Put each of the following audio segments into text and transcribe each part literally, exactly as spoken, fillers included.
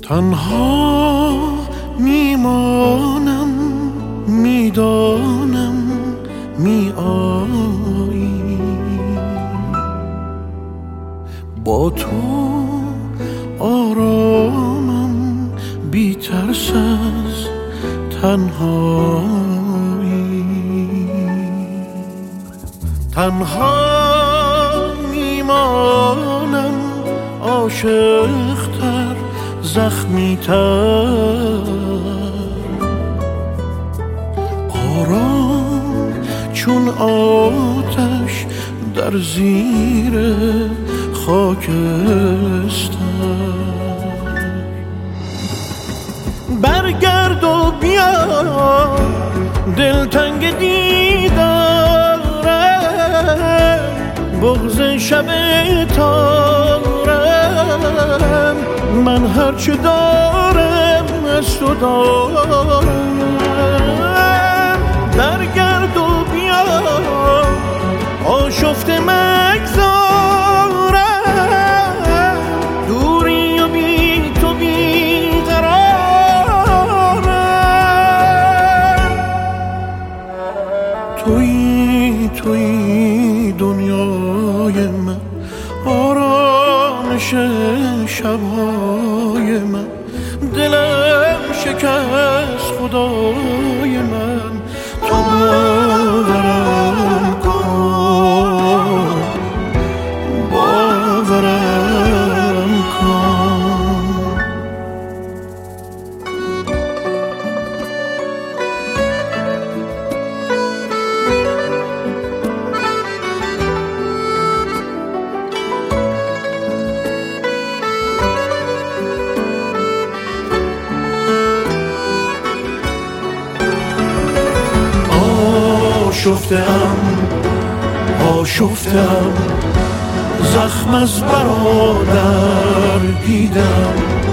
تنها میمانم، میدانم می آیی، با تو آرامم، بی ترس از تنهایی. تنها میمانم، عاشق‌تر، زخمی‌تر، آرام چون آتش در زیر خاکستر. برگرد و بیا، دلتنگ دیدارم، بغض شب تارم، من هرچه دارم از تو دارم. برگرد و بیا، آشفته مگذارم، دوری و بی تو بی قرارم. تویی تویی دنیای من، آرامش شبهای من، دلم شکست خدای من. تو باورم کن، باورم کن. آشفتم آشفتم، زخم از برادر دیدم.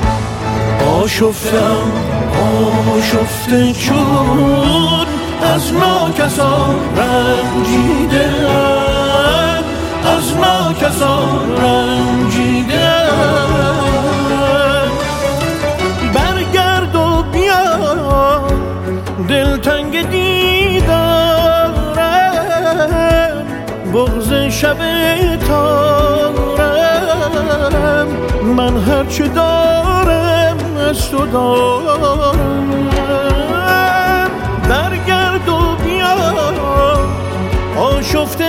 آشفتم آشفته چون از ناکسان رنجیدم، از ناکسان رنجیدم. برگرد و بیا، دلتنگ دیدارم، بغض شب تارم، من هرچه دارم از تو دارم. برگرد و بیا، آشفته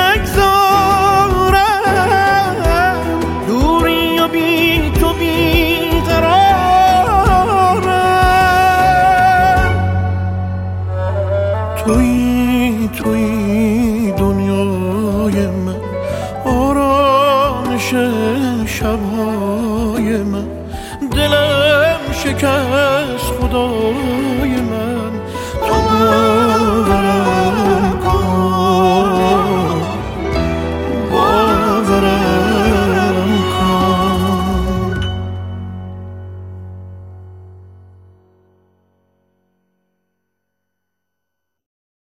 مگذارم، دوری و بی تو بی قرارم. تویی تویی دنیای من، آرامش شبهای من، دلم شکست خدای من. تو باورم